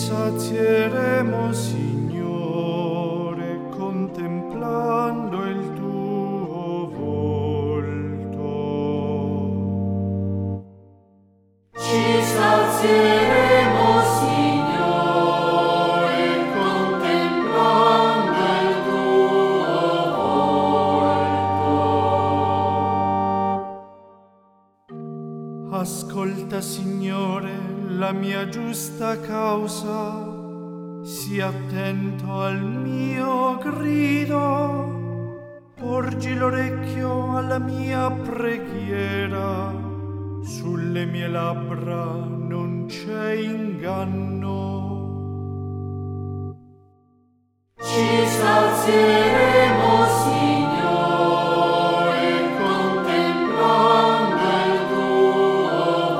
sazieremo, Signore, contemplando il tuo volto. Ci sazieremo, Signore, contemplando il tuo volto. Ascolta, Signore, la mia giusta causa, sii attento al mio grido, porgi l'orecchio alla mia preghiera, sulle mie labbra non c'è inganno. Ci sazieremo, Signore, contemplando il tuo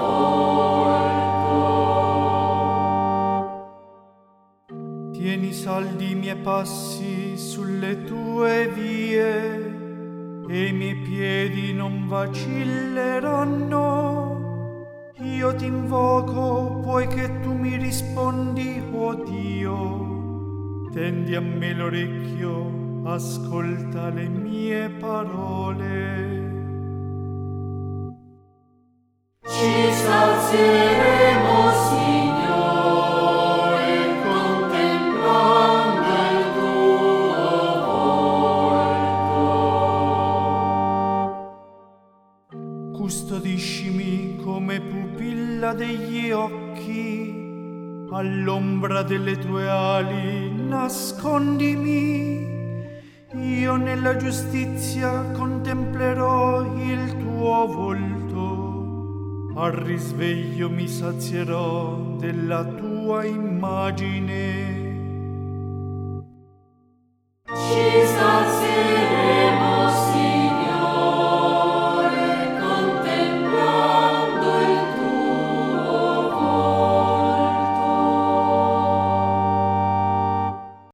volto. Tieni saldi i miei passi sulle tue vie, e i miei piedi non vacilleranno. Io ti invoco, poiché tu mi rispondi, o Dio. Tendi a me l'orecchio, ascolta le mie parole. Ci sazieremo, Signore, contemplando il tuo volto. Custodiscimi come pupilla degli occhi, all'ombra delle tue ali nascondimi. Io nella giustizia contemplerò il tuo volto, al risveglio mi sazierò della tua immagine.